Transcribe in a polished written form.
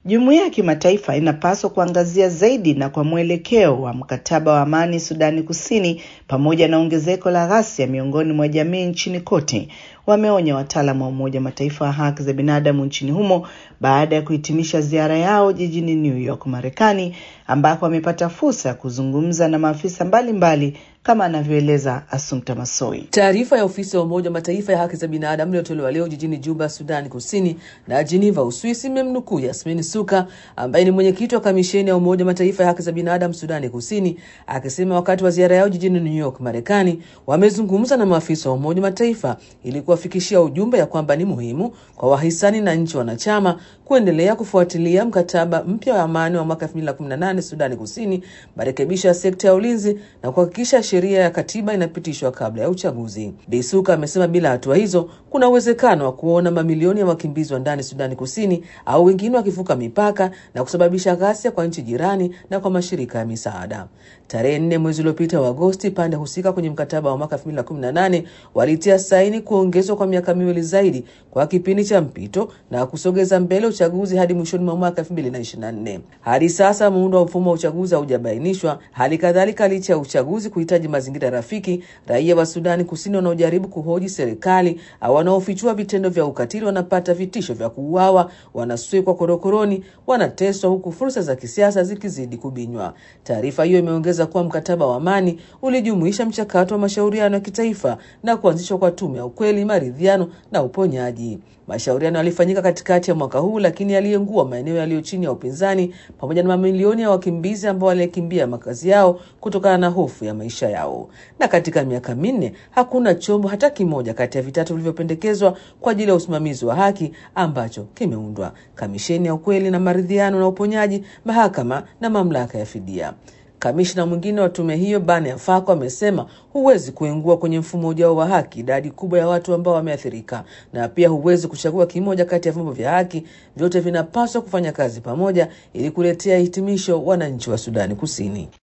Jumuiya ya kimataifa inapaswa kuangazia zaidi na kwa mwelekeo wa mkataba wa amani Sudani Kusini pamoja na ongezeko la ghasia miongoni mwa jamii nchini kote, wameonya wataalamu wa Umoja Mataifa wa haki za binadamu nchini humo baada ya kuhitimisha ziara yao jijini New York, Marekani, ambako wamepata fursa ya kuzungumza na maafisa mbalimbali kama anavyoeleza Assumpta Massoi. Taarifa ya ofisi ya Umoja Mataifa ya haki za binadamu iliyotolewa leo jijini Juba, Sudani Kusini na Geneva, Uswisi, imemnukuu Yasmin Suka ambaye ni mwenyekiti wa kamisheni ya Umoja Mataifa ya haki za binadamu Sudani Kusini, akisema wakati wa ziara yao jijini New York, Marekani, wamezungumza na maafisa wa Umoja Mataifa ili kuwafikishia ujumbe ya kwamba ni muhimu kwa wahisani na nchi wanachama kuendelea kufuatilia mkataba mpya wa amani wa mwaka 2018 Sudani Kusini, marekebisho ya sekta ya ulinzi na kuhakikisha sheria ya katiba inapitishwa kabla ya uchaguzi. Bisuka amesema bila hatua hizo kuna uwezekano wa kuona mamilioni ya wakimbizi wa ndani Sudani Kusini au wengine wakivuka mipaka na kusababisha ghasia kwa nchi jirani na kwa mashirika ya misaada. Tarehe 4 mwezi uliopita wa Agosti, pande husika kwenye mkataba wa mwaka 2018 walitia saini kuongezwa kwa miaka 2 zaidi kwa kipindi cha mpito na kusogeza mbele uchaguzi hadi mwishoni mwa mwaka 2024. Hadi sasa muundo wa mfumo wa uchaguzi haujabainishwa. Hali kadhalika, licha ya uchaguzi kuhitaji mazingira rafiki, raia wa Sudani Kusini wanaojaribu kuhoji serikali au wanaofichua vitendo vya ukatili wanapata vitisho vya kuuawa, wanaswekwa korokoroni, wanateswa, huku fursa za kisiasa zikizidi kubinywa. Taarifa hiyo imeongeza kuwa mkataba wa amani ulijumuisha mchakato wa mashauriano ya kitaifa na kuanzishwa kwa tume ya ukweli, maridhiano na uponyaji. Mashauriano yalifanyika katikati ya mwaka huu, lakini yaliengua maeneo yaliyo chini ya upinzani pamoja na mamilioni ya wakimbizi ambao walikimbia makazi yao kutokana na hofu ya maisha yao. Na katika miaka 4 hakuna chombo hata kimoja kati ya vitatu vilivyopendekezwa kwa ajili ya usimamizi wa haki ambacho kimeundwa: kamisheni ya ukweli na maridhiano na uponyaji, mahakama na mamlaka ya fidia. Kamishna mwingine wa tume hiyo, Bane Afako, amesema huwezi kuingua kwenye mfumo ujao wa haki idadi kubwa ya watu ambao wameathirika, na pia huwezi kuchagua kimoja kati ya vyombo vya haki. Vyote vinapaswa kufanya kazi pamoja ili kuletea hitimisho wananchi wa Sudani Kusini.